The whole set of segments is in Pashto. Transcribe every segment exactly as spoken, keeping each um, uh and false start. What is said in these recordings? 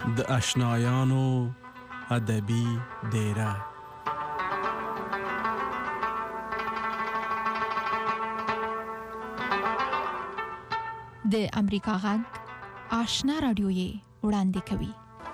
د آشنایانو ادبي دیره. د امریکا غږ آشنا رادیو یې وړاندې کوي.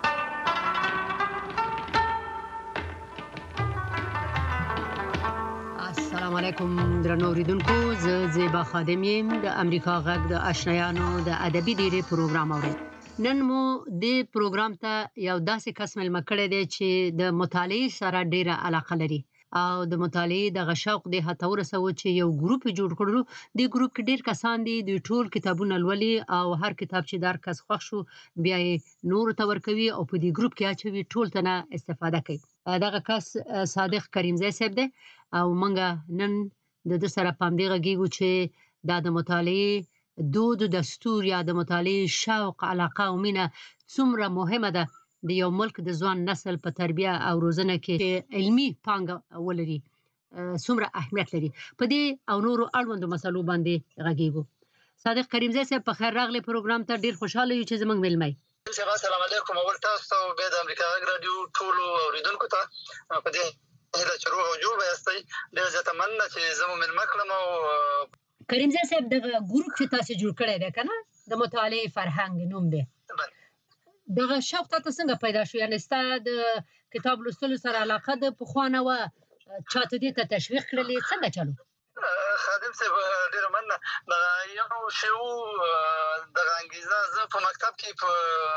السلام علیکم درنو اوریدونکو، زه زیبا خادم یم د امریکا غږ د آشنایانو د ادبي دیرې پروګرام اورئ. نن مو د پروګرام ته یو داسې کس مېلمه کړی دی چې د مطالعې سره ډېره علاقه لري او د مطالعې دغه شوق دې حتی ورسوه چې یو ګروپ یې جوړ کړلو. دې ګروپ کې ډېر کسان دي، دوی ټول کتابونه لولي او هر کتاب چې د هر کس خوښ شو بیا یې نورو ته ورکوي او په دې ګروپ کې اچوي، ټول ته نه استفاده کوي. دغه کس صادق کریمزی صاحب دی او موږ نن د ده سره په همدې غږیږو چې دا د مطالعې دود و دستور یا د مطالعې شوق، علاقه او مینه څومره مهمه ده د یو ملک د ځوان نسل په تربیه او روزنه کې علمي پانګه ولري، څومره اهمیت لري. په دې او نورو اړوندو مسلو باندې غږیږو. صادق کریمزی صاحب په خیر راغلی پروګرام ته. ډېر خوشحاله یو چې زموږ مېلمه یې. السلام علیکم. اول تاسو ته او بیا د امریکا غږ راډیو ټولو اوریدونکو ته په دې هیله چې روغ او جوړ به یاستئ. ډېر زیاته مننه چې زه مو مېلمه کړم. او کریمزی صاحب دغه ګروپ چې تاسو جوړ کړی دی که نه، د مطالعې فرهنګ نوم دی، دغه شوق تاته څنګه پیدا شو؟ یعنې ستا د کتاب لوستلو سره علاقه د پخوا نه وه، چا ته دې ته تشویق کړلې، څنګه چلو؟ خادم صاحب ډېره مننه. دغه یو شی و، دغه انګېزه زه په مکتب کې په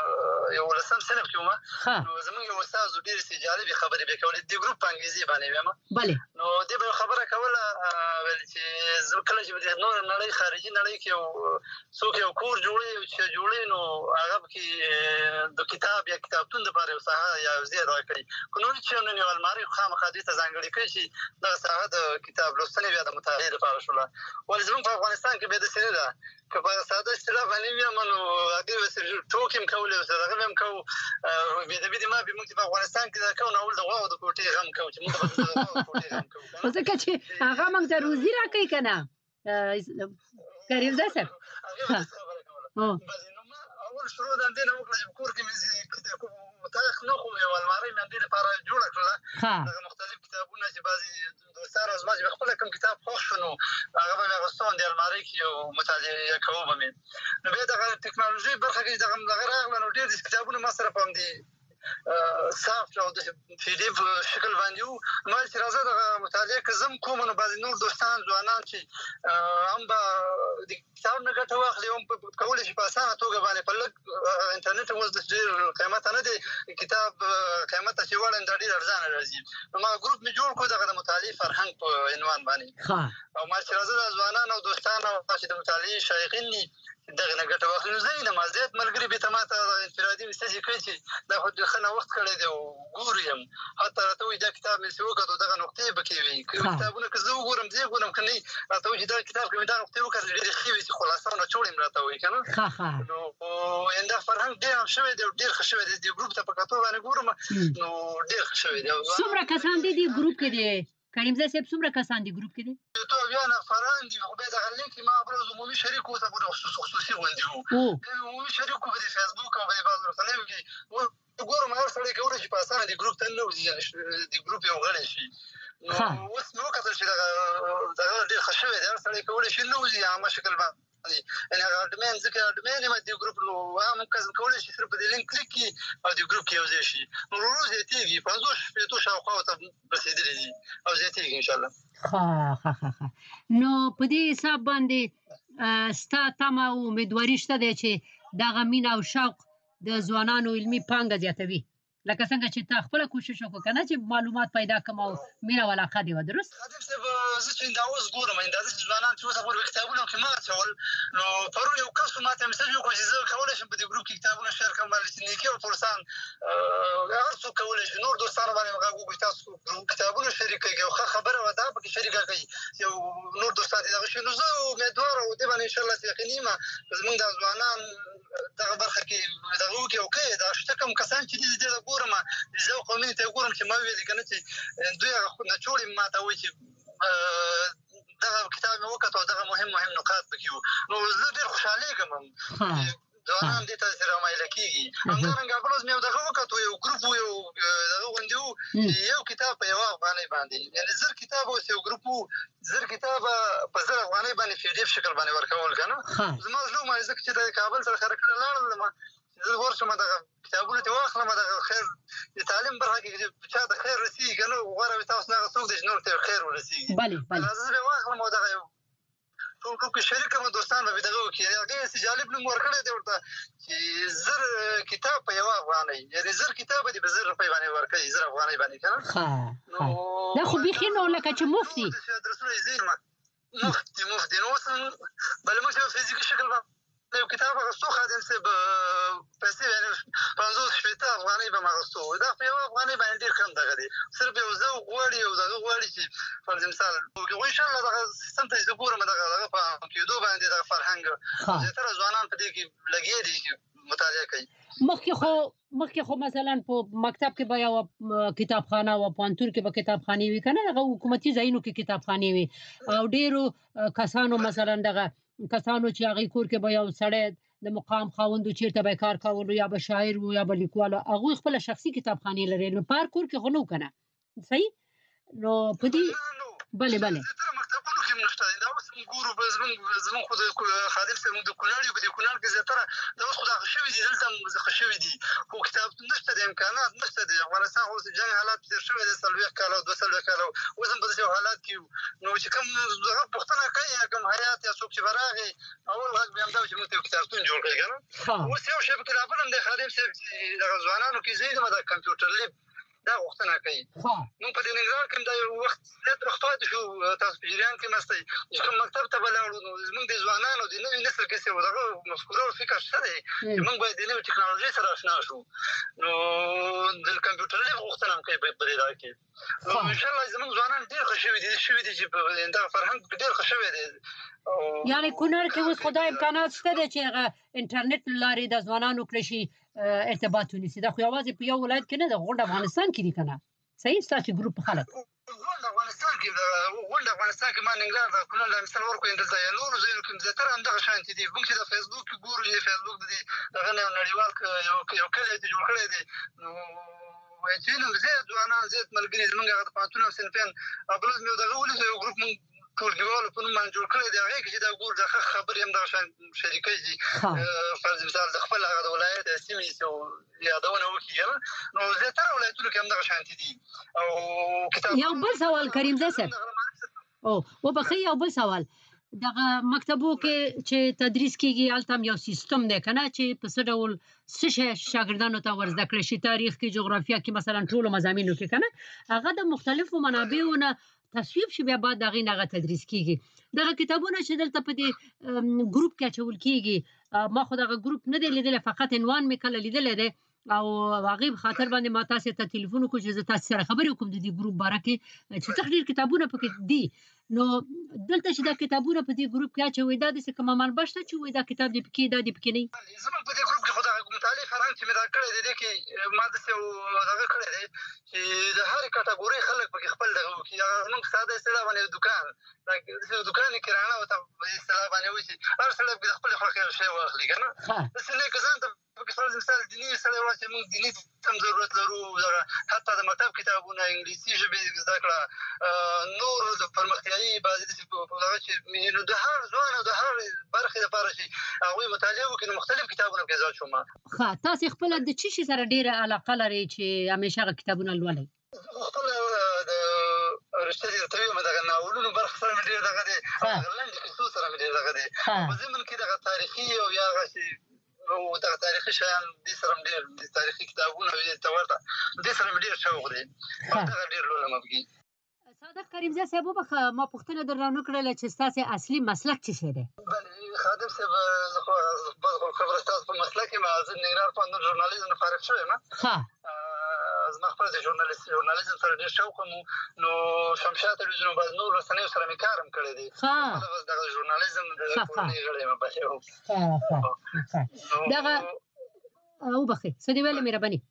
یولسم صنف کې وم، نو زموږ یو استاد و، ډېرې سې جالبې خبرې به یې کولې. د ګروپ په انګریزي باندې ویم، بلې نو دې به یو خبره کوله، ویل چې زه کله چې به د نوره نړۍ خارجي نړۍ کې یو څوک یو کور جوړوي چې جوړوي، نو هغه پکې د کتاب یا کتابتون دپاره یو ساحه یا یو ځای رایه کړي. که نور چې نو یو المارۍ خامخا دوی ته ځانګړې کړي چې دغه ساحه د کتاب لوستنې بیا د مطالعې دپاره شوله. ولې زموږ په افغانستان کې بیا داسې نه ده، که په ساده اصطلاح باندې ویم نو هغې به ټوکې هم کولې او دغه به هم کوو. بېدبي د ما بې موږ چې په افغانستان کې دا کوو، نو اول د غواوو د کوټې غم کوو چې موږ به د غواوو د کوټې غم کوو، ځکه چې هغه موږ ته روزي راکوي که نه کریمزی صاحب. اول شروع د همدې نه وکړه چې په کور کې مې مطابق نه خو یو المارۍ مې همدې لپاره جوړه کړله، دغه مختلف کتابونه چې بعضې دوستان او زما چې به خپله کوم کتاب خوښ شو نو هغه به مې اغوسته او د المارۍ کې یو مطالعه کوو به مې. نو بیا دغه ټکنالوژۍ برخه کې چې دغه دغه راغله، نو ډېر داسې کتابونه ما سره په همدې سافټ او د پي ډي اف شکل باندې وو. ما چې راځه دغه مطالعه که زه هم کوم، نو بعضې نور دوستان ځوانان چې هم به د کتاب نه ګټه واخلي، هم کولی شي په اسانه توګه باندې په لږ انټرنېټ هم اوس ډېر قیمته نه دی، کتاب قیمته چې وړاندې دا ډېر ارزانه راځي. نو ما ګروپ مې جوړ کړو دغه د مطالعې فرهنګ په عنوان باندې. او ما چې راځه د ځوانان او دوستان او چې د مطالعې شایقین دي دغې نه ګټه واخلي، نو زه یې نما زیات ملګري بېرته ما ته انفرادي میسج یې کړی چې دا خو ښه نوښت کړی دی او ګورو یم، حتی راته وایي دا کتاب مې چې وکتو دغه نقطې پکې وي، کتابونه که زه وګورم زه یې ګورم که نه وي، راته وایي چې دا کتاب کې مې دا نقطې وکتلې ډېرې ښې وي چې خلاصه او نچوړ یې راته وایي که نه. نو دا فرهنګ ډېر عام شوی دی او ډېر ښه شوی دی. دې ګروپ ته په کتو باندې ګورم نو ډېر ښه شوی دی. څومره کسان دي دې ګروپ کې دي کریمزی صاحب؟ څومره کسان دي ګروپ کې دي؟ یو څو اویا نفران دي، خو بیا دغه لینک ما بروز عمومي شریک وو، ته به خصوصي غوندې وو، بیا مې عمومي شریک وو په دې فیسبوک او په دې بعضو رسنیو کې. ګورم هر سړی کولی شي په اسانه دې ګروپ ته ننوځي، دې ګروپ یې وغړی شي. نو اوس مې وکتل چې دغه دغه ډېر ښه شوی دی، هر سړی کولی شي ننوځي عامه شکل باندې. یعنې هغه اډمین، ځکه اډمین یم دې ګروپ، نو عام کس کولی شي صرف په دې لینک کلیک کړي او دې ګروپ کې یو ځای شي. نو ورو ورو زیاتېږي، پنځوس شپېتو شاوخوا ته رسېدلي دي او زیاتېږي انشاءالله. ښه ښه ښه ښه. نو په دې حساب باندې ستا تمه او امیدواري شته دی چې دغه مینه او شوق د ځوانانو علمي پانګه زیاتوي، لکه څنګه چې تا خپله کوشش وکړو که نه چې معلومات پیدا کړم او مینه او علاقه دې وه، درست؟ خادم صاحب زه چې دا اوس ګورم دا داسې ځوانان چې اوس هغوی کتابونه کې ما اچول، نو پرون یو کس ما ته میسج وکړو چې زه کولی شم په دې ګروپ کې کتابونه شیر کړم، باندې چې نیکي او پرسان هر څوک کولی شي. نور دوستانو باندې مې غږ وکړو چې تاسو کتابونه شریک کړئ، یو ښه خبره وه دا پکې شریکه کړئ، یو نور دوستان چې دغه شي. نو زه امیدواره و دې باندې انشاءالله یقیني یم زموږ دا ځوانان دغه برخه کې دغه وکړي او کوي. دا شته کوم کسان چې دي دې ته ګورم، د ذوق او مینې ته یې ګورم چې ما ویلې که نه چې دوی هغه نچوړ یې ما ته وایي چې دغه کتاب مې وکتو او دغه مهم مهم نقاط پکې وو. نو زه ډېر خوشحالېږم ځوانان دې ته رامایله کېږي. همدارنګه بل ورځ مې یو دغه وکتو، یو ګروپ و، یو دغه غوندې و چې یو کتاب په یوه افغانۍ باندې، یعنې زر کتاب اوس یو ګروپ و، زر کتاب په زر افغانۍ باندې پی ډي اف شکل باندې ورکول که نه. زما زړه ومانځي ځکه چې د کابل سره سره کله لاړم، زه ورشم دغه کتابونه ترې واخلم، دغه خیر د تعلیم برخه کې چې چا ته خیر رسېږي که نه، غوره وي تاسو نه هغه څوک دی چې نورو ته خیر ورسېږي. راځه زه به یې واخلم او دغه یو ټول ګروپ کې شریک کړم، دوستان به مې دغه وکړي. هغې هسې جالب نوم ورکړی دی ورته چې زر کتاب په یوه افغانۍ، یعنې زر کتاب به دې په زر روپۍ باندې ورکوي، زر افغانۍ باندې که نه. دا خو بیخي نو لکه چې مفت دي. ادرسونه یې ځینې مفت دي مفت دي. نو اوس بله موږ چې په فزیکي شکل باندې یو کتاب اخیستو، خادم صاحب پیسې یعنې پنځوس شپېته افغانۍ به م اخیستو، دا په یوه افغانۍ باندې ډېر کم دغه دی. صرف یو ذوق غواړي، یو دغه غواړي چې فرض مثال خو انشاءالله دغه سیستم ته چې زه ګورم دغه دغه په کېدو باندې دغه فرهنګ زیاتره ځوانان په دې کې لګیا دي چې مطالعه کوي. مخکې خو مخکې خو مثلا په مکتب کې به یوه کتابخانه وه، پوهنتون کې به کتابخانې وي که نه، هغه حکومتي ځایونو کې کتابخانې وي او ډېرو کسانو مثلا دغه کسانو چې هغې کور کې به یو سړی د مقام خاوند و، چېرته به یې کار کولو، یا به شاعر و یا به لیکوال، هغوی خپله شخصي کتابخانې لري. نو په هر کور کې خو نه و که نه، صحیح؟ نو په دې بلې بلې زیاتره مکتبونو کې هم نشته دی. دا اوس موږ ګورو زموږ زموږ خو د خادم صاحب موږ د کونړ یو، په دې کونړ کې زیاتره دا اوس خو دغه شوي دي، دلته هم ښه شوي دي، خو کتابتون نشته دی، امکانات نشته دی. افغانستان خو اوس د جنګ حالات تېر شوی دی، څلوېښت کاله او دوه څلوېښت کاله اوس هم په داسې یو حالات کې یو. نو چې کوم دغه پوښتنه کوي یا کوم حیات یا څوک چې به راغی، اول غږ به همدا و چې موږ ته یو کتابتون جوړ کړي که نه. اوس یو شی پکې لا بل هم دی خادم صاحب چې دغه ځوانانو کې زه یم د کمپیوټر لیب دا غوښتنه کوي. موږ په دې ننګرهار کې هم دا یو وخت زیات وخت پاتې شو، تاسو په جریان کې مست دی، چې کوم مکتب ته به لاړو نو زموږ د ځوانانو د نوي نسل کې څه دغه مفکوره او فکر شته دی چې موږ باید د نوې ټکنالوژۍ سره اشنا شو. نو د کمپیوټر لیب غوښتنه هم کوي په دې ځای کې. نو انشاءالله زموږ ځوانان ډېر ښه شوي دي شوي دي چې دغه فرهنګ ډېر ښه شوی دی. یعنې کونړ کې اوس خو دا امکانات شته دی چې هغه انټرنېټ له لارې د ځوانانو کړی شي ارتباط ونیسي. دا خو یوازې په یو ولایت کې نه ده، غونډ افغانستان کې دي که نه، صحیح؟ ستاسو ګروپ خلک غونډ افغانستان کې غونډ افغانستان کې ما ننګرهار د کونړ له مثال ورکړو، دلته یا نورو ځایونو کې زیاتره همدغه شانتې دي. موږ چې د فیسبوک کې ګورو چې فیسبوک د دې دغه نه یو نړیوال یو کلی دی جوړ کړی دی، نو چې زیات ځوانان زیات ملګري زموږ هغه د پوهنتون او صنفیان بل ورځ مې یو دغه ولیدو، یو ګروپ موږ ټولګیوالو په نوم باندې جوړ کړی دی. هغې کې چې دا ګورو دا ښه خبرې هم دغه شان شریکوي چې فرض مثال د خپل هغه د ولایت یا سیمې یادونه وکړي که نه. نو زیاتره ولایتونو کې همدغه شانتې دي. او یو بل سوال کریمزی صاحب، او وبخښئ، یو بل سوال، دغه مکتبو کې چې تدریس کېږي هلته هم یو سیستم دی که نه چې په څه ډول څه شی شاګردانو ته ور زده کړی شي، تاریخ کې، جغرافیه کې، مثلا ټولو مضامینو کې که نه، هغه د مختلفو منابعو نه تصویب شي، بیا بعد د هغې نه هغه تدریس کېږي. دغه کتابونه چې دلته په دې ګروپ کې اچول کېږي، ما خو دغه ګروپ نه دی لیدلی، فقط عنوان مې کله لیدلی دی او هغې په خاطر باندې ما تاسې ته تلیفون وکړو چې زه تاسې سره خبرې وکړم د دې ګروپ باره کې چې څه ډېر کتابونه پکې دي. نو دلته چې دا کتابونه په دې ګروپ کې اچوئ، دا داسې کومه منبع شته چې وایي دا کتاب دې پکې دا دې پکې نه وي؟ زموږ په دې ګروپ کې خو دغه مطالعې فرهنګ چې مې دا کړی دی، دې کې ما داسې یو دغه کړی دی چې د هرې کټګورۍ خلک پکې خپل دغه وکړي. هغه زموږ ساده اصطلاح باندې دوکان داسې دوکان یې کرانه ورته په اصطلاح باندې وایي چې هر سړی پکې د خپلې خوښې شی واخلي که نه. داسې نه که ځان ته پکې فرض مثال دیني سړی وایي چې موږ دیني هم ضرورت لرو، حتی د مکتب کتابونه، انګلیسي ژبې زده کړه، نور د پرمختیایي بعضې داسې دغه چې نو د هر ځوان او د هر برخې لپاره چې هغوی مطالعه وکړي نو مختلف کتابونه پکې ځای شوم. ښه، تاسې خپله د څه شي سره ډېره علاقه لرئ چې همیشه هغه کتابونه لولئ؟ خپله د رښتیا دې درته ووایم دغه ناولونو برخه سره مې ډېر دغه دی، هغه لنډې کیسو سره مې ډېر دغه دی. په ضمن کې دغه تاریخي او یا هغه چې او دغه تاریخي شیان دې سره هم ډېر تاریخي کتابونه ته ورته دې سره مې ډېر شوق دی، همدغه ډېر لولم پکې. صادق کریمزی صاحب، وبخښه ما پوښتنه در رانه کړله چې ستاسې اصلي مسلک څه شی دی؟ بلې خادم صاحب، زه خو خبره ستاسو په مسلک یم، زه ننګرهار پوهنتون ژورنالیزم نه فارغ شوی یم. زما خپله د ژورنالیزم سره ډېر شوق هم و، نو شمشاد تلویزیون او بعض نورو رسنیو سره مې کار هم کړی دی. دغه ژورنالیزم د کورنۍ غړی یم بلې. دغه وبخښئ، څه دې ویلې مهرباني؟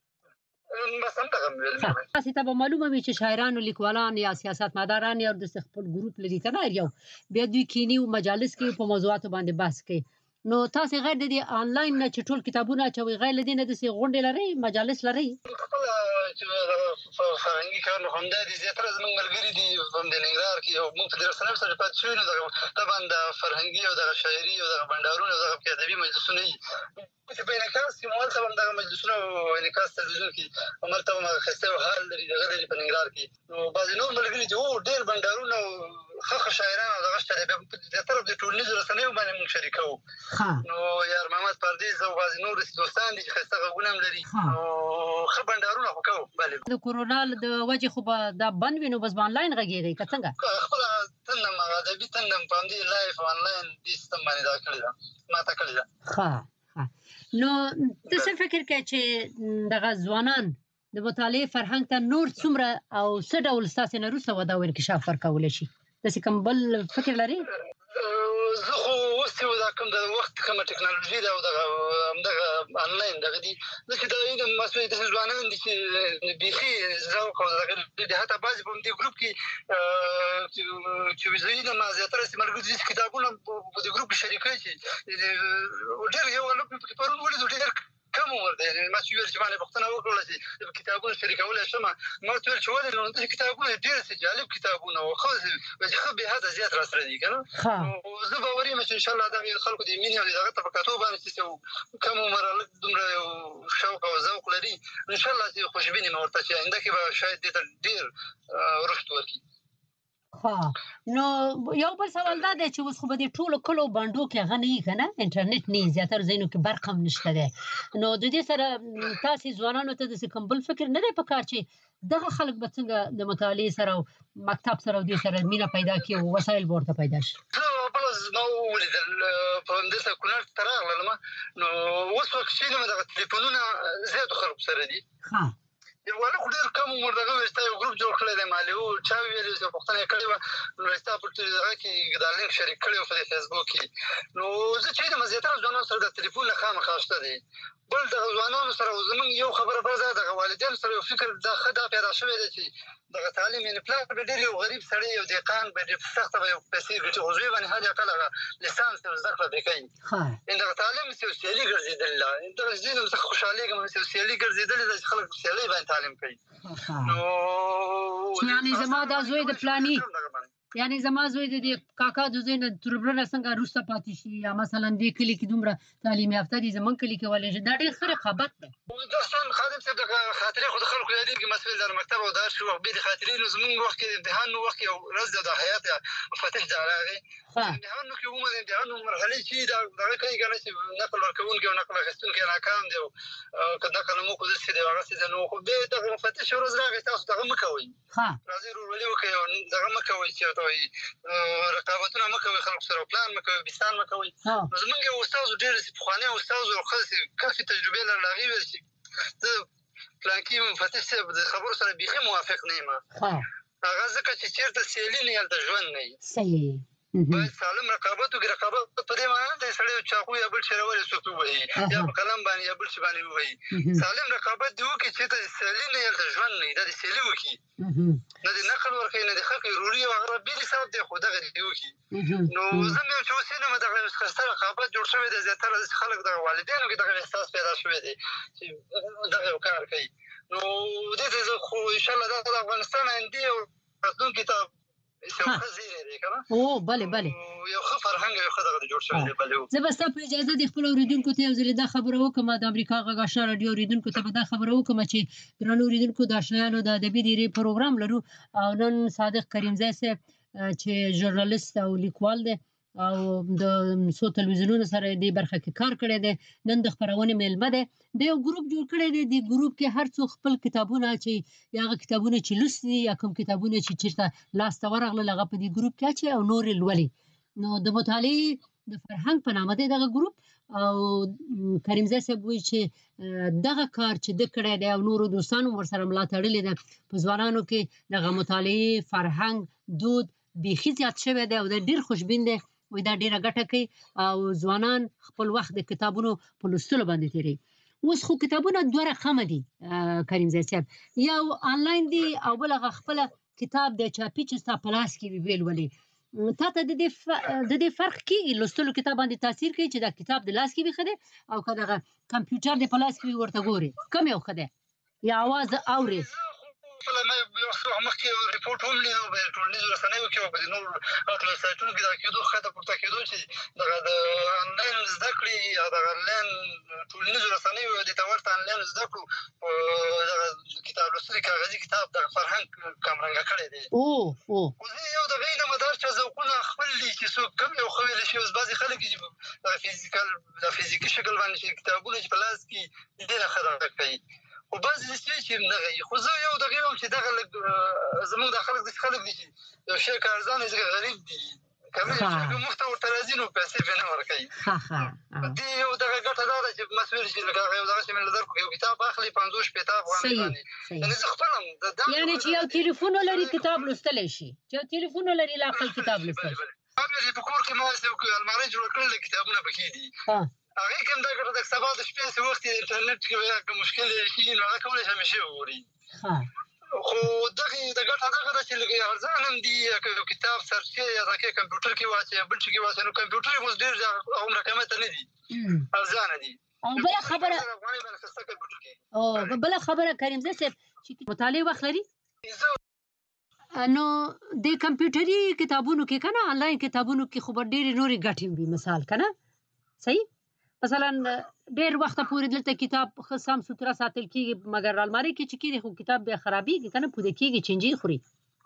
تاسې ته به معلومه وي چې شاعران او لیکوالان یا سیاستمداران یا داسې خپل ګروپ لري که نه، یو بیا دوی کیني او مجالس کې په موضوعاتو باندې بحث کوي. نو تاسو غیر د دې آنلاین نه چې ټول کتابونه اچوي غیر د دې نه د سي غونډې لري مجالس لري خپل چې فرهنګي کار هم د دې زیاتره زموږ ملګري دي هم د ننګرهار کې او موږ په درسنه سره پات شو نو طبعا د فرهنګي او د شاعري او د بندارونو او د ادبي مجلسونه چې په انعکاس کې مول ته هم د مجلسونو انعکاس تلویزیون کې عمر ته ما خسته حال لري دغه لري په ننګرهار کې نو بعض نور ملګري دي او ډېر بندارونه خخ شاعران او دغه شته په طرف د ټولنیزو رسنیو باندې موږ شریکو نو یار محمد پردیس او بعض نور دوستان دي چې خسته غوونم لري او خو بندارونه خو کوو بلې د کورونا د وجې خو به دا بند وینو بس آنلاین غږیږي که څنګه خپل تنم ادبي تنم په دې لایف آنلاین د سیستم باندې دا کړی دا ما تا کړی دا ها نو د څه فکر کوي چې دغه ځوانان د مطالعې فرهنګ ته نور څومره او څه ډول ستاسو نه وروسته وده او انکشاف ورکولی شي داسې کوم بل فکر لري زه خو اوس چې دا کوم د وخت کومه ټکنالوژي ده او دغه همدغه آنلاین دغه دي ځکه دا د مسؤلیت د ځوانانو دي چې بیخي ذوق او دغه د حتی بعضې په دې ګروپ کې چې ویزوي ما زیاتره چې ملګري دي کتابونه په دې ګروپ کې شریکوي چې ډېر یو هلک مې پکې پرون ولیدو ډېر کم عمر دی ما چې ویل چې باندې پوښتنه وکړله چې کتابونه شریکولی شم ما ورته ویل چې ولې نو داسې کتابونه ډېر څه جالب کتابونه وو ښه ښه بې حده زیات راسره دي که نه نو زه باوري یم چې انشاءالله دغې خلکو د مینې او د هغه ته په کتو باندې چې کم عمر هلک دومره یو شوق او ذوق لري انشاءالله چې خوشبیني مې ورته چې آینده کې به شاید دې ته ډېر رشد ورکړي ها نو یو بل سوال دا دی چې اوس خو به د ټولو کلو بانډو کې هغه نه وي که نه انټرنیټ نه وي زیاتره ځایونو کې برق هم نشته دی نو د دې سره تاسې ځوانانو ته داسې کوم بل فکر نه دی په کار چې دغه خلک به څنګه د مطالعې سره او مکتب سره او دې سره مینه پیدا کړي او وسایل به ورته پیدا شي زه بله زما ولیدل په همدلته کونړ ته راغلم نو اوس وخت چې وینم دغه تلیفونونه زیاتو خلکو سره دي ښه یو هلک ډېر کم عمر دغه وایي ستا یو ګروپ جوړ کړی دی مالې و چا ویلي چې پوښتنه یې کړې وه نو ستا په دغه کې دا لینک شریک کړی و په دې فیسبوک کې نو زه چې وینم زیاتره ځوانانو سره د تلیفون نه خامخا شته دی بل دغه ځوانانو سره زموږ یو خبره بل دا دغه والدینو سره یو فکر دا ښه دا پیدا شوی دی چې دغه تعلیم یعنې پلار به ډېر یو غریب سړی یو دهقان به ډېر سخته به یو پیسې ګټي خو زوی باندې حد اقل هغه لیسانس یو زده کړه پرې کوي یعنې دغه تعلیم یو سیالي ګرځېدلې ده دغه ځینې زه خوشحالېږم چې سیالي ګرځېدلې ده چې خلک سیالۍ باندې تعلیم کوي نو یعنې زما دا زوی د فلاني یعنی زما زوی د دې کاکا د زوی نه تربرنه څنګه وروسته پاتې شي یا مثلا دې کلي کې دومره تعلیم یافته دي زموږ کلي کې ولې دا ډېر ښه رقابت ده دا سم خادم صاحب دغه خاطرې خو د خلکو یادېږي مسؤل در مکتب او دار شو بې د خاطرې نو زموږ وخت کې د امتحان نو وخت کې یو ورځ د حیات مفاتیح ته راغی امتحان نو کې عموما د امتحان مرحلې چې دغه کوي که نه چې نقل ورکوونکی او نقل اخیستونکی ناکام دی او که نقل مو کو داسې دی او هغسې دی نو خو بیا دغه مفاتیح چې ورځ راغی تاسو دغه مه کوئ راځئ ورورولي وکړئ او دغه مه کوئ چې ورته وایي رقابتونه مه کوئ خلکو سره پلان مه کوئ بستان مه کوئ نو زموږ یو استاد ډېر پخوانی استاد او ښه کافي تجربې لرله هغې ویل چې زه پلانکي مفتش صاحب د خبرو سره بیخي موافق نه یم هغه ځکه چې چېرته سیالي نه هلته ژوند نه وي صحیح باید سالم رقابت وکړي رقابت په دې معنی نه دی سړی یو چاقو یا بل شی راولي څوک ووهي یا په قلم باندې یا بل شي باندې ووهي سالم رقابت دې وکړي چې ته سیالي نه هلته ژوند نه وي دا دې سیالي وکړي نه دې نقل ورکوي نه دې خلکو روري او هغه بېل حساب دی خو دغه دې وکړي نو زه مې چې اوس وینم دغه ښایسته رقابت جوړ شوی دی زیاتره داسې خلک دغه والدینو کې دغه احساس پیدا شوی دی چې دغه یو کار کوي نو دې ته زه خو انشاءالله دا د افغانستان آیندې او راتلونکي ته او بله بله یو ښه فرهنګ یو ښه دغه جوړ شوی دی بله زه به ستا په اجازه د خپلو اورېدونکو ته یو ځلې دا خبره وکړم د امریکا غږ اشنا راډیو اورېدونکو ته به دا خبره وکړم چې درنو اورېدونکو د اشنایانو د ادبي دیرې پروګرام لرو او نن صادق کریمزی صاحب چې ژورنالیست او لیکوال دی او د څو تلویزیونونو سره دې برخه کې کار کړی دی نن د خپرونې میلمه دی د یو ګروپ جوړ کړی دی د ګروپ کې هر څوک خپل کتابونه چې یا هغه کتابونه چې لوستي دي یا کوم کتابونه چې چېرته لاسته ورغلل هغه په دې ګروپ کې اچوي او نور یې لولي نو د مطالعې د فرهنګ په نامه دی دغه ګروپ او کریمزی صاحب وایي چې دغه کار چې ده کړی دی او نورو دوستانو ورسره ملا تړلې ده په ځوانانو کې دغه مطالعې فرهنګ دود بیخي زیات شوی دی او دی ډېر خوشبین دی وایي دا ډېره ګټه کوي او ځوانان خپل وخت د کتابونو په لوستلو باندې تېروي اوس خو کتابونه دوه رقمه دي کریمزی صاحب یو آنلاین دي او بل هغه خپله کتاب دی چاپي چې ستا په لاس کې وي ویې لولې تا ته د دې د دې فرق کېږي لوستلو کتاب باندې تاثیر کوي چې دا کتاب د لاس کې وي ښه دی او که دغه کمپیوټر د په لاس کې وي ورته ګورې کوم یو ښه دی یا اواز اورې خپله ما یو څه مخکې ریپورټ هم لیدو په ټولنیزو رسنیو کې او په نورو هغه سایټونو کې دغه کېدو ښکته پورته کېدو چې دغه د انلاین زده کړې یا دغه انلاین ټولنیزو رسنیو دې ته ورته انلاین زده کړو په دغه کتاب لوستلي کاغذي کتاب دغه فرهنګ کمرنګه کړی دی او او خو زه یو د هغې نه مدار چا ذوقونه خپل دي چې څوک کم یو ښه ویلی شي اوس بعضې خلک دي چې دغه فزیکل د فزیکي شکل باندې چې کتابونه چې په لاس کې دې نه ښه دغه کوي خو بعضې داسې چې دغه وي خو زه یو دغه یم چې دغه لږ زموږ دا خلک داسې خلک دي چې یو شی که ارزانه وي ځکه غریب دي که مفته ورته راځي نو پیسې پرې نه ورکوي دې یو دغه ګټه دا ده چې مسؤل شي لکه هغه یو دغسې مې له درکړو یو کتاب اخلي پنځوس شپېته افغانۍ باندې یعنې زه خپل هم یعنې چې یو تلیفون ولري کتاب لوستلی شي چې یو تلیفون ولري لا خپل کتاب لوستلی شي په کور کې ما المارۍ جوړه کړې کتابونه پکې دي هغې کې هم دا ګټه ده که سبا د شپې څه وخت یې انټرنېټ کې که مشکل شي نو هغه کولی شي همیشه وګوري خو دغې د ګټه دغه ده چې لږ ارزان هم دي که یو کتاب سرچ کړې یا دغه کمپیوټر کې واچوې یا بل څه کې واچوې نو کمپیوټر یې اوس ډېر هومره قیمته نه دي ارزانه دي او بله خبره او بله خبره کریمزه صاحب چې مطالعې وخت لري نو د کمپیوټري کتابونو کې که نه آنلاین کتابونو کې خو به ډېرې نورې ګټې وي مثال که نه صحیح مثلا ډېر وخته پورې دلته کتاب ښه سم سوتره ساتل کېږي مګر المارۍ کې چې کېږي خو کتاب بیا خرابېږي که نه پوده کېږي چینجي خوري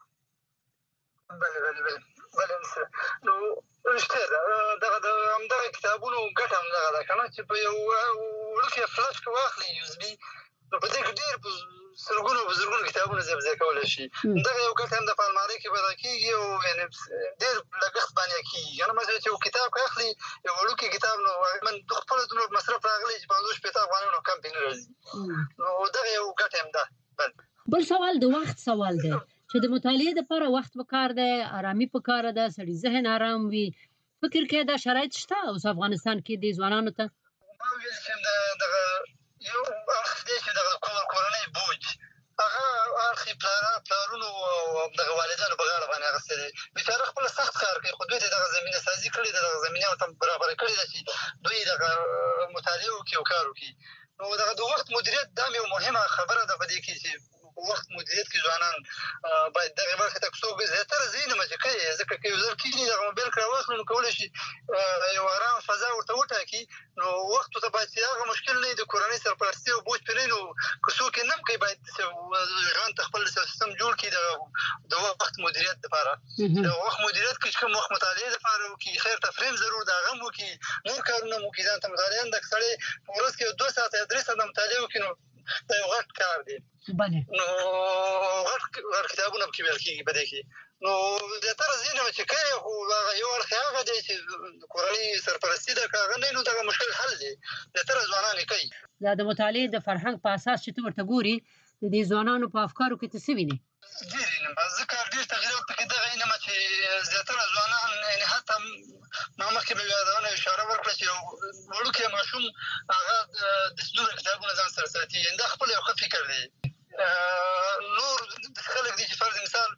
بله بله بله بله نو رښتیا ده دغه د همدغه کتابونو ګټه همدغه ده که نه چې په یو وړوکې فلش کې واخلي یوزبي نو په دې کې ډېر په سلګونو په زرګونو کتابونه ځای په ځای کولی شي دغه یو ګټه هم د په المارۍ کې پیدا کېږي او یعنې ډېر لګښت باندې کېږي که نه مثلا چې یو کتاب که اخلي یو وړوکی کتاب نو من خپله دومره مصرف راغلی چې پنځوس شپېته افغانۍ نو کم پرې نه راځي نو دغه یو ګټه هم ده بل سوال د وخت سوال دی چې د مطالعې دپاره وخت پکار دی ارامي پکاره ده سړي ذهن ارام وي فکر کې دا شرایط شته اوس افغانستان کې دې ځوانانو ته ما ویل چې دغه یو اړخ دی چې دغه کورنۍ بوج هغه اړخ یې پلارونو او دغه والدانو په غاړه باندې اخیستی دی بېچاره خپله سخت کار کوي خو دوی ته یې دغه زمینه سازي کړې ده دغه زمینه ورته برابره کړې ده چې دوی دغه مطالعه وکړي او کار وکړي نو دغه د وخت مدیریت دا هم یو مهمه خبره ده په دې کې چې وخت مدیریت کې ځوانان باید دغې برخې ته څوک زیاتره زه یې نه مچې کوي ځکه که یو ځل کېږي دغه موبایل که راواخلي نو کولی شي یو ارام فضا ورته وټاکي نو وخت ورته باید چې هغه مشکل نه وي د کورنۍ سرپرستي او بوج پرې نه وي نو که څوک یې نه هم کوي باید ژوند ته خپل سیستم جوړ کړي د وخت مدیریت دپاره د وخت مدیریت کې چې کوم وخت مطالعې دپاره وکړي خیر تفریم ضرور د هغه هم وکړي نور کارونه هم وکړي ځان ته مطالعه نه ده که سړی په ورځ کې یو دوه ساعته یا درې ساعته مطالعه وکړي نو دا یو غټ کار دی بله نو غټ غټ کتابونه پکې ویل کېږي په دې کې نو زیاتره زه نه چې کوي خو هغه یو اړخ یې هغه دی چې کورنۍ سرپرستي ده که هغه نه وي نو دغه مشکل حل دی زیاتره ځوانان یې کوي دا د مطالعې د فرهنګ په اساس چې ته ورته ګورې د دې ځوانانو په افکارو کې ته څه وینې ډېر وینم ځکه ډېر تغیرات پکې دغه وینم چې زیاتره ځوانان یعنې حتی ما مخکې به یادونه اشاره ورکړه چې یو وړوکی ماشوم هغه داسې دومره کتابونه ځان سره ساتي یعنې دا خپله یو ښه فکر دی نور خلک دي چې فرض مثال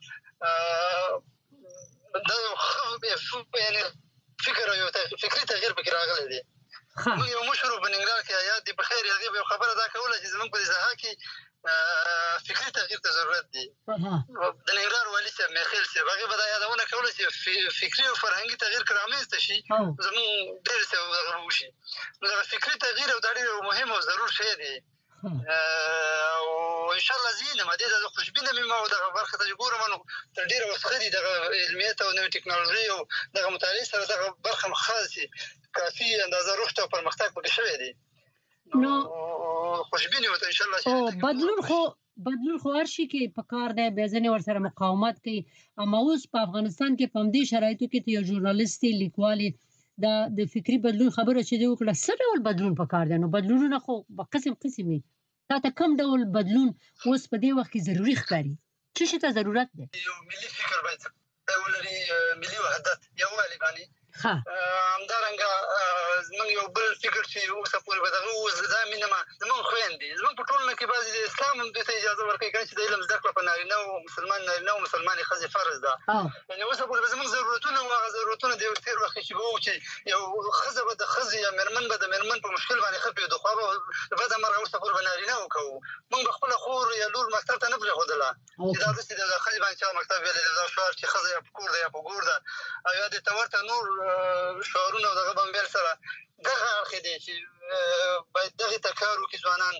دا یو ښه یعنې فکر او یو فکري تغییر پکې راغلی دی موږ یو مشر په ننګرهار کې حیات دی په خیر هغې به یو خبره دا کوله چې زموږ په دې ساحه کې فکري تغییر ته ضرورت دی د ننګرهار والي صاحب میخیل صاحب هغې به دا یادونه کوله چې فکري او فرهنګي تغییر که رامنځته شي زموږ ډېر څه دغه وشي نو دغه فکري تغییر او دا ډېر یو مهم او ضرور شی دی او انشاءالله زه ینم دې ته زه خوشبینه یم او دغه برخې ته چې ګورم نو تر ډېره وخت ښه دي دغه علمیت او نوې ټکنالوژي او دغه مطالعې سره دغه برخه هم ښه چې کافي اندازه رشد او پرمختګ پکې شوی دی نو خوشبین یو ته انشاءالله او بدلون خو بدلون خو هر شي کې پکار دی بیا ځینې ورسره مقاومت کوي اما اوس په افغانستان کې په همدې شرایطو کې ته یو ژورنالست یې لیکوال یې دا د فکري بدلون خبره چې دې وکړه څه ډول بدلون پکار دی نو بدلونونه خو په قسم قسم وي تا ته کوم ډول بدلون اوس په دې وخت کې ضروري ښکاري څه شي ته ضرورت دی یو ملي فکر باید ولري ملي وحدت یووالي باندې همدارنګه زمونږ یو بل فکر چې اوسه پورې به دغه اوس دا مینه ما زمونږ خویندې زمونږ په ټولنه کې بعضې د اسلام هم دوی ته اجازه ورکوي که نه چې د علم زده کړه په نارینه او مسلمان نارینه او مسلمانې ښځې فرض ده یعنې اوسه پورې به زمونږ ضرورتونه وو هغه ضرورتونه د یو تېر وخت کې چې به وو چې یو ښځه به د ښځې یا مېرمن به د مېرمن په مشکل باندې ښه پوهېدو خو هغه به بده مرغه اوسه پورې به نارینه وکوو مونږ به خپله خور یا لور مکتب ته نه پرېښودله چې دا داسې د ښځې باندې چا مکتب ویلی دی دا شعار چې ښځه یا په کور ده یا په ګور ده او یا دې ته ورته نور شعارونه او دغه بمبیل سره دغه اړخ دی چې باید دغې ته کار وکړي ځوانان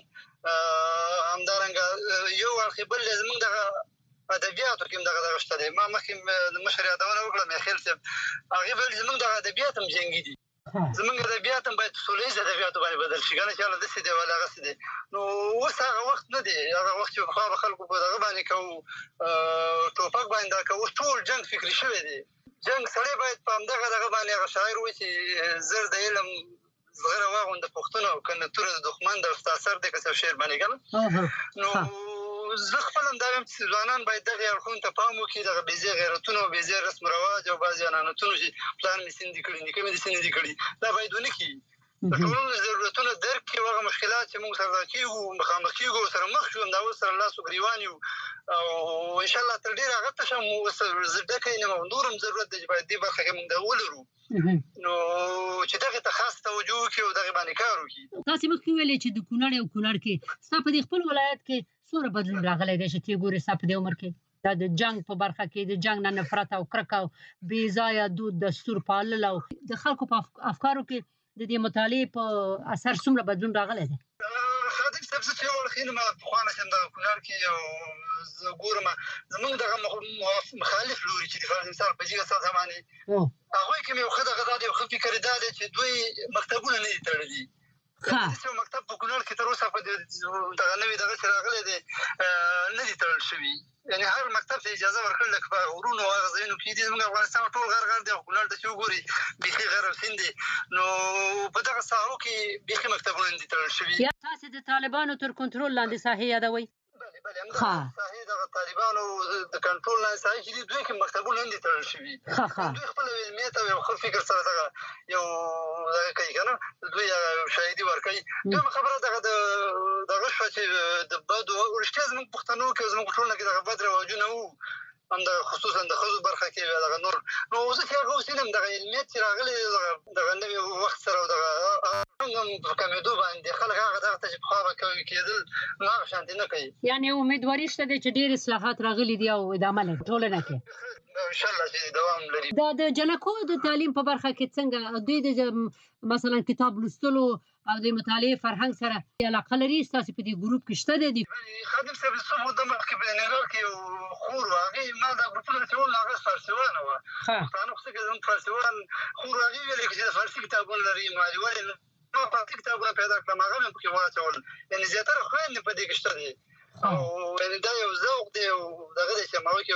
همدارنګه یو اړخ بل دی زمونږ دغه ادبیاتو کې هم دغه دغه شته دی ما مخکې د مشر یادونه وکړه میخیل صاحب هغې ویل زمونږ دغه ادبیات هم جنګي دي زمونږ ادبیات هم باید په سوله ییز ادبیاتو باندې بدل شي که نه چې هله داسې دی ولا هغسې دی نو اوس هغه وخت نه دی هغه وخت چې پخوا به خلکو په دغه باندې کوو ټوپک باندې دا کوو اوس ټول جنګ فکري شوی دی جنګ سړی باید په همدغه دغه باندې هغه شاعر وایي چې زر د علم زغره واغونده پښتونه او که نه توره د دښمن د ستا سر دی که څه شعر باندې که نه نو زه خپل هم دا وایم چې ځوانان باید دغې اړخونو ته پام وکړي دغه بېځایه غیرتونه او بېځایه رسم رواج او بعضې عنعنتونو چې پلار مې سین دي کړي نیکه مې داسې نه دي کړي دا باید ونه کړي د ټولنې ضرورتونه درک کړي او هغه مشکلات چې موږ سره دا کېږو مخامخ کېږو ورسره مخ شو همدا اوس سره لاس و ګرېوان یو او انشاءالله تر ډېره هغه ته شم اوس زه ډکه یم او نور هم ضرورت دی چې باید دې برخه کې موږ دغه ولرو نو چې دغې ته خاص توجه وکړي او دغې باندې کار وکړي تاسې مخکې ویلې چې د کونړ او کونړ کې ستا په دې خپل ولایت کې څومره بدلون راغلی دی چې ته یې ګورې ستا په دې عمر کې دا د جنګ په برخه کې د جنګ نه نفرت او کرکه او بې ځایه دود دستور پالل او د خلکو په افکارو کې د دې مطالعې په اثر څومره بدلون راغلی دی خادم صاحب زه چې یو اړخ یم پخوا نه چې دغه کونړ کې او زه ګورم زمونږ دغه مخالف لوري چې د فرض مثال په جګه ساعت باندې هغوی کې مې یو ښه دغه دا دی یو ښه فکر دا دی چې دوی مکتبونه نه دي تړلي داسې یو مکتب په کونړ کې تر اوسه په دغه نوي دغه چې راغلی دی نه دي تړل شوي یعنې هر مکتب ته اجازه ورکړل لکه په غرونو او هغه ځایونو کې دي زموږ افغانستان ټول غر غر دی او کونړ ته چې وګوري بیخي غر او سیند دی نو په دغه ساحو کې بیخي مکتبونه نه دي تړل شوي یا تاسې د طالبانو تر کنټرول لاندې ساحې یادوئ بلې بلې همدغه ساحې دغه طالبانو د کنټرول لاندې ساحې چې دي دوی کې مکتبونه نه دي تړل شوي دوی خپله علمیت او یو ښه فکر سره دغه یو دغه کوي که نه دوی شاهدي ورکوي دویمه خبره دغه د دغه شوه چې د بدو رښتیا زموږ پښتنو کې او زموږ په ټولنه کې دغه بد رواجونه وو همدغه خصوصا د ښځو برخه کې دغه نور نو اوس چې هغه اوس علم دغه علمیت چې راغلی دغه نوي وخت سره او دغه هم په کمېدو باندې خلک هغه دغه ته چې پخوا به کېدل نو هغه شانتې نه کوي یعنې امیدواري شته دی چې ډېر اصلاحات راغلي دي او ادامه لري ټولنه کې انشاءالله چې دوام لري دا د جنکو د تعلیم په برخه کې څنګه دوی د مثلا کتاب لوستلو او د مطالعې فرهنګ سره علاقه لري ستاسې په دې ګروپ کې شته دی خادم صاحب څه موده مخکې په ننګرهار کې یو خور وه هغې ما دا ګروپونه چې ول هغه فارسیوانه وه پښتانه خو څه کې زموږ فارسیوان خور هغې ویلې چې د فارسي کتابونه لري مالي ولې ما فارسي کتابونه پیدا کړم هغه مې پکې واچول یعنې زیاتره خویندې په دې کې شته دي او یعنې دا یو ذوق دی او دغه دی چې هماغه کې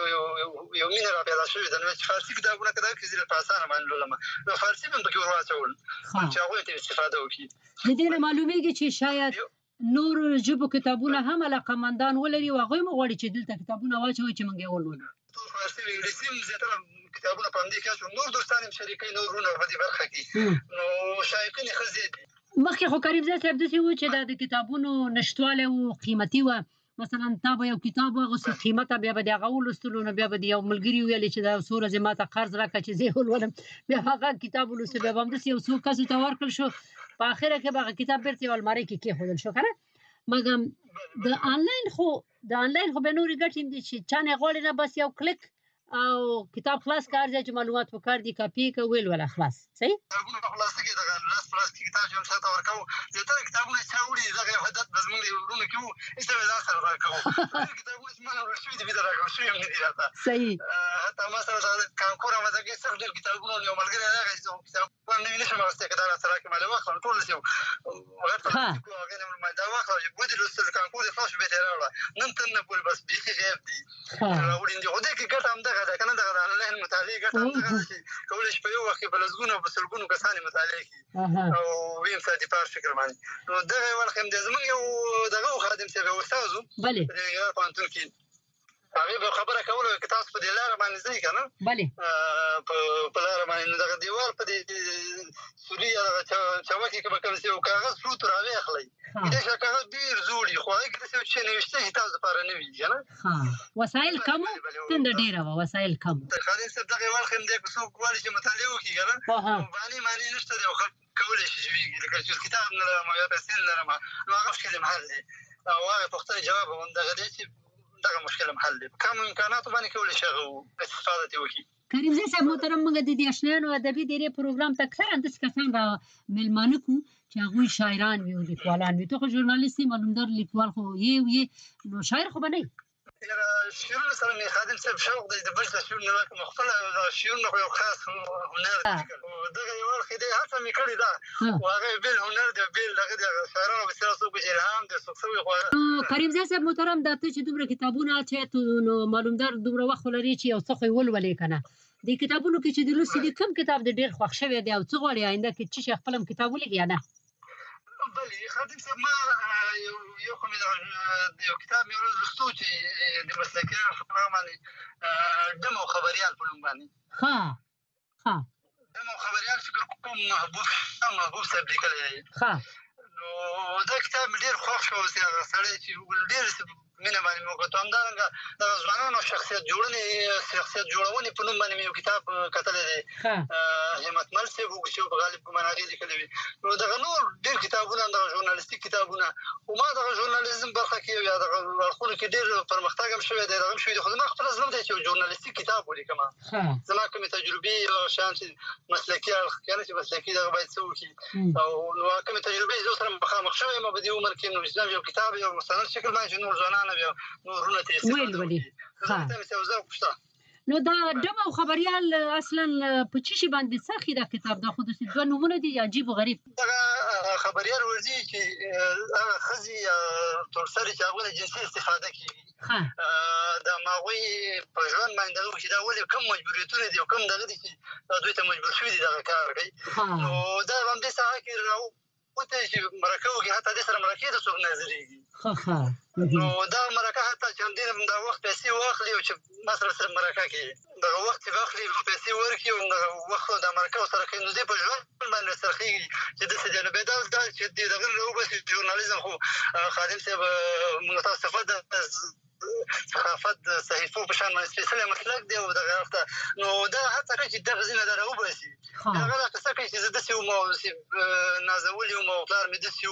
یو مینه را پیدا شوې ده نو چې فارسي کتابونه که دغه کې زه په اسانه باندې لولم نو فارسي مې هم پکې ور واچول چې هغوی ته استفاده وکړي د دې نه معلومېږي چې شاید نور ژبو کتابونه هم علاقمندان ولري او هغوی هم غواړي چې دلته کتابونه واچوي چې موږ یې ولولو فارسي او انګلیسي هم زیاتره کتابونه په همدې کې اچوم نور دوستان هم شریکوي نور وروڼه په دې برخه کې نو شایقین یې ښه زیات دي مخکې خو کریمزی صاحب داسې و چې دا د کتابونو نشتوالی و قیمتي وه مثلا تا به یو کتاب واغوستو قیمته بیا به د هغه ولوستلو نو بیا به د یو ملګري ویلې چې دا څو ورځې ما ته قرض راکړه چې زه یې ولولم بیا هغه کتاب ولوستو بیا به همداسې یو څو کسو ته ورکړل شو په اخره کې به هغه کتاب بېرته یو المارۍ کې کېښودل شو که نه مګر د انلاین خو د انلاین خو بیا نورې ګټې دي چې چا نه غواړي نه بس یو کلیک او کتاب خلاص کار دی چې معلومات پکار دي کاپي که ویل ولا خلاص صحیح کتابونه په خلاصه کې دغه لاس په لاس کې کتاب چې هم چاته ورکوو زیاتره کتابونه چې چا وړي دغه یو هدف به زموږ د وروڼو کې وو هېڅ به ځان سره راکوو کتابونه چې ما نه وړل شوي دي بېرته راکړل شوي هم نه دي راته صحیح حتی ما سره د کانکور همدغه کې سخت ډېر کتابونه یو ملګری راغی چې کتابونه نوي نشم اخیستی که دا راته راکړې ما له واخلم ټول داسې غټ هغې نه ما دا واخله چې ودې لوستل کانکور دې خلاص شو بېرته یې راوړه نن تر نه پورې بس بیخي غیب دي راوړي دي خو دې کې ګټه همدغه ده که نه دغه د انلاین مطالعې ګټه همدغه ده چې کولی شي په یو وخت کې په لسګونو او په سلګونو کسان یې مطالعه کړي او ویم ساتي په هر فکر باندې نو دغه یو اړخ هم دی زموږ یو دغه و خادم صاحب یو استاذ و په ننګرهار پوهنتون کې هغې به خبره کوله که تاسو په دې لاره باندې ځئ که نه په لاره باندې نو دغه دیوال په دې سوري چوکۍ کې به کوم څه کاغذ پروت راوې اخلي دې چې کاغذ ډېر زوړ وي خو هغې کې داسې چې نوشته چې تاسو دپاره نه وي که نه وسایل کم وو تنده ډېره وه وسایل کم خالد صاحب دغه وخت هم دی که څوک غواړي چې مطالعه وکړي که نه بانې مانې نشته دی او خلک کولی شي چې ویږي لکه چې کتاب نه لرم یا پیسې نه لرم نو هغه مشکل هم حل دی او هغې پوښتنې جواب همدغه دی چې دغه مشکل هم حل دی په کمو امکاناتو باندې کولی شي هغه استفاده ترې وکړي کریم زی صاحب محترم موږ د دې اشنایانو ادبي ډېرې پروګرام ته اکثره داسې کسان را میلمانه کړو چې هغوی شاعران وي او لیکوالان وي ته خو ژورنالیست یې معلومدار لیکوال خو یې یې نو شاعر خو به نه شعرونه سره مې خادم صاحب شوق دی د بل څه شعرونه راکړم خپله شعرونه خو یو خاص هنر دی دغه یو اړخ دی هڅه مې کړې ده خو هغه بېل هنر دی بېل دغه د شاعرانو بسیاره څوک چې الهام دی څوک شوي خو کریم زی صاحب محترم دا ته چې دومره کتابونه چې نو معلومدار دومره وخت ولري چې یو څه خو یې ولولې که نه د کتابونو کې چې د لوستي دي کوم کتاب د ډېر خوښ شوی دی او څه غواړي آینده کې چې شي خپل هم کتاب ولیکي یا نه بلې خادم صاحب ما یو خو مې یو کتاب مې ورځ لوستو چې د مسلکیانو په نامه باندې ډم او خبریال په نوم باندې ښه ښه ډم او خبریال فکر کوم محبوب محبوب صاحب لیکلی دی ښه نو دا کتاب مې ډېر خوښ شو چې هغه سړی چې ډېر مینه باندې مې وکړه همدارنګه دغه ځوانانو شخصیت جوړنې شخصیت جوړونې په نوم باندې مې یو کتاب کتلی دی همتمل صاحب چې په غالب ګمان هغې لیکلی وي نو دغه نور ډېر کتابونه دغه ژورنالیستیک کتابونه خو ما دغه ژورنالیزم برخه کې یا دغه اړخونو کې ډېر پرمختګ هم شوی دی دغه هم شوي دي خو زما خپله زړه دی چې یو ژورنالیستیک کتاب ولیکم زما کومې تجربې او شیان چې مسلکي اړخ یعنې چې مسلکي دغه باید څه وکړي او نو کومې تجربې زه سره مخامخ شوی یم په دې عمر کې نو اسلام یو کتاب یو مستند شکل باندې چې نور ځوانان بیا نورونه ته ولولي نو دا ډم او خبریال اصلا په چی شي باندې ساخي دا کتاب دا خو د دوه نومونه دي عجیب او غریب دا خبریال ورځي چې هغه ښځې تورسرې چې هغوی جنسي استفاده کوي دا ماغوی په ژوند باندې دغه چې دا ولې کوم مجبوریتونه دي او کوم دغه دي چې دوی ته مجبور شوي دي دغه کار کوي نو دا همدې ساحه کې راو وته چې مرکه وکړي حتی دې سره مرکې ته څوک نه حاضرېږي نو دا مرکه حتی چې همدې دا وخت پیسې واخلي او چې ما سره سره مرکه کوي دغه وخت چې واخلي پیسې ورکړي او دغه وخت دا مرکه ورسره کوي نو دې په ژوند باندې څرخېږي چې داسې دی نو بیا دا دا چې دغه نه راوباسي ژورنالیزم خو خادم صاحب متاسفه د صحافت د صحیفو په شان باندې سپېڅلی مسلک دی او دغه اړخ ته نو دا هڅه کوي چې دغه ځینه دا راوباسي هغه دا قصه کوي چې زه داسې وم او نازولی وم او پلار مې داسې و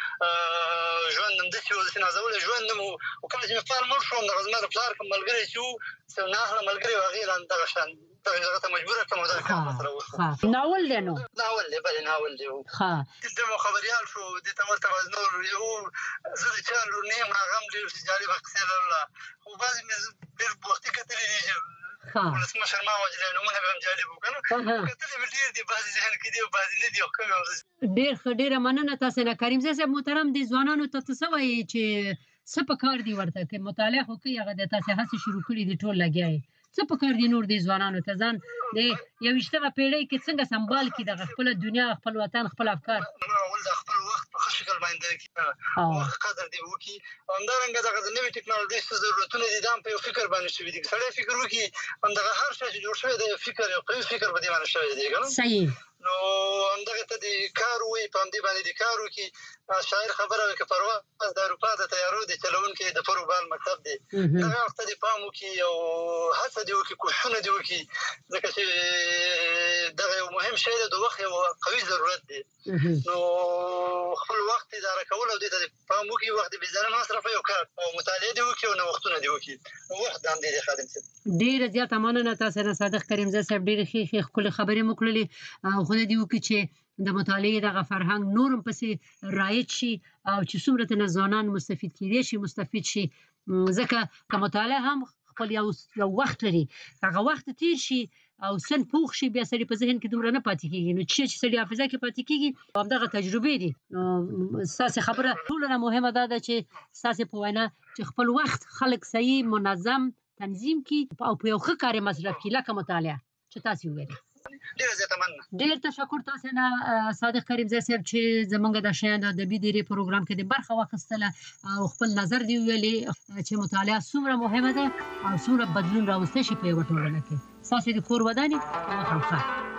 ژوند هم داسې و داسې نازولی ژوند هم و کله چې مې پلار مړ شو همدغه زما د پلار کوم ملګری چې و ناهله ملګری و هغې رانه دغه شان دغه ته مجبوره کړم او دغه کار ما سره وشو ناول دی نو ناول دی بلې ناول دی ډم او خبریال شو دې ته ورته نور یو زه د چا لور نه یم هغه هم ډېر جالبه قصې لرله خو بعضې مې ډېر وختي کتلي دي چې ولسمشر ما وجلی نومونه به هم جالب وو که نه کتلي مې ډېر دي بعضې ذهن کې دي او بعضې نه دي او کوم ډېر ښه ډېره مننه تاسې نه کریم زی صاحب محترم دې ځوانانو ته ته څه وایي چې څه په کار دي ورته که مطالعه خو کوي هغه د تاسې هڅې شروع کړي دي ټول لګیا یې څه په کار دي نور دې ځوانانو ته ځان د یوویشتمه پېړۍ کې څنګه سمبال کړي دغه خپله دنیا خپل وطن خپل افکار اول د خپل وخت په ښه شکل باندې وخت قدر دې وکړي او همدارنګه دغه د نوې ټکنالوژۍ څه ضرورتونه دي دا هم په یو فکر باندې شوي دي که سړی فکر وکړي همدغه هر شی چې جوړ شوی دی یو فکر یو قوي فکر په دې باندې شوی دی که نه صحیح نو همدغه ته د کار ووایي په همدې باندې د کار وکړي شاعر خبره وکړي پرواز د اروپا د طیارو د چلوونکي د فروبال مکتب دی دغه وخت ته دې پام وکړي او هڅه دې وکړي کوښښونه دې وکړي ځکه چې دغه یو مهم شی دی د وخت یو قوي ضرورت دی نو خپل وخت اداره کول او دې ته پام وکړي وخت دې بېځایه نه مصرفوي او کار او مطالعه دې وکړي او نوښتونه دې وکړي نو وخت د همدې دی خادم صاحب ډېره زیاته مننه تاسې نه صادق کریم زی صاحب ډېرې ښې ښې ښکلې خبرې مو کړلې او خدای دې وکړي چې د مطالعې دغه فرهنګ نور هم پسې رایج شي او چې څومره ترنه ځوانان مستفید کېدی شي مستفید شي ځکه که مطالعه هم خپل یو یو وخت لري هغه وخت تېر شي او سن پوخ شي بیا سړي په ذهن کې دومره نه پاتې کېږي نو چې سړي حافظه کې پاتې کېږي همدغه تجربې دي ستاسې خبره ټولو نه مهمه دا ده چې ستاسې په وینا چې خپل وخت خلک صحیح منظم تنظیم کړي او په یو ښه کار یې مصرف کړي لکه مطالعه چې تاسې وویلې ډېره زیاته مننه ډېر تشکر تاسې نه صادق کریم زی صاحب چې زموږ د شیان د ادبي ډېرې پروګرام کې د برخه واخیستله او خپل نظر دې وویلې چې مطالعه څومره مهمه ده او څومره بدلون راوستی شي په یوه ټولنه کې ستاسې د کور ودانې او خلفه